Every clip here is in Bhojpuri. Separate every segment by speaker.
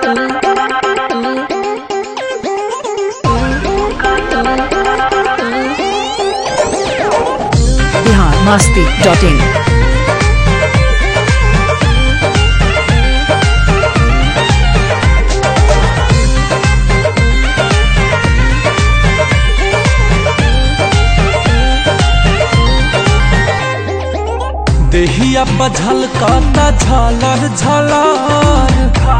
Speaker 1: biharmasti.in।
Speaker 2: देहिया पर झलकाता झालर झालर,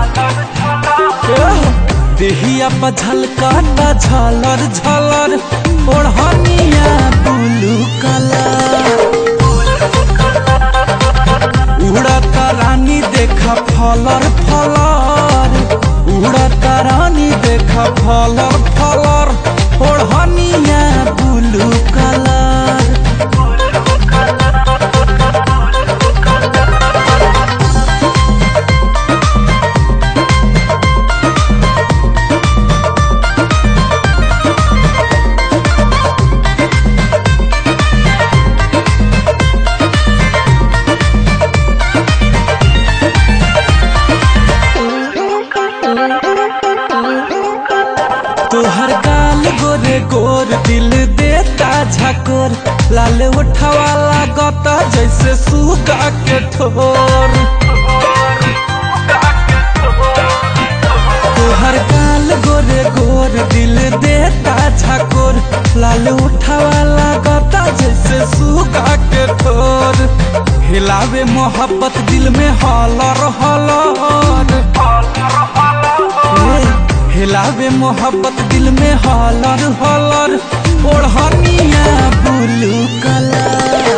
Speaker 2: देहिया पर झलकाता झालर झालर, ओढ़निया ब्लू कलर, उड़ता रानी देखा फलर फलर, उड़ता रानी देखा फलर फलर, ओढ़निया ब्लू कलर। तोहर गाल गोरे गोर दिल देता झकोर, लाल उठावा लागता जैसे सुगा के ठोर। तोहर गाल गोरे गोर दिल देता झकोर, लाल उठावा लागता जैसे सुगा के ठोर। हिलावे मोहब्बत दिल में हलर हलर, हिलावे मोहब्बत दिल में हलर हलर, ओढ़निया ब्लू कलर,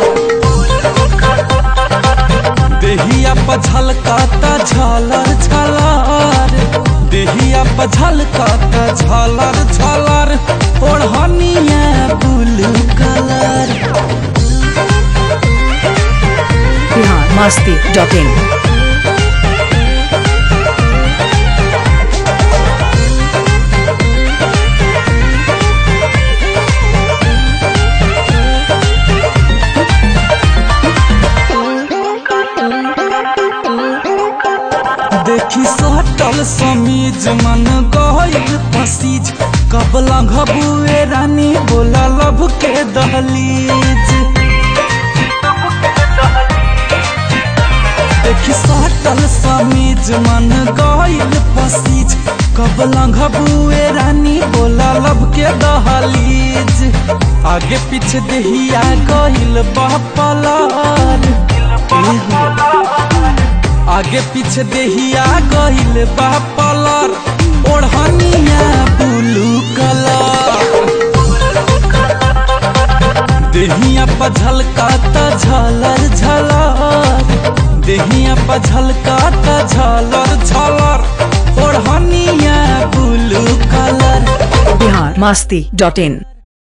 Speaker 2: देहिया पर झलकाता झालर झालर, देहिया पर झलकाता झालर झालर, ओढ़निया ब्लू कलर।
Speaker 1: biharmasti.in।
Speaker 2: देखी सटल समीज मन गइल पसीज, कब लंघबुए रानी बोला लब के दहलीज। देखी सटल समीज मन गइल पसीज, कब लंघबुए रानी बोला लब के दहलीज। आगे पीछे देहिया गइल बपलर, आगे पीछे देहिया गइल बा पलर, ओढ़निया ब्लू कलर, देहिया पर झलकाता झालर झालर, देहिया पर झलकाता झालर झालर, ओढ़निया ब्लू कलर।
Speaker 1: biharmasti.in।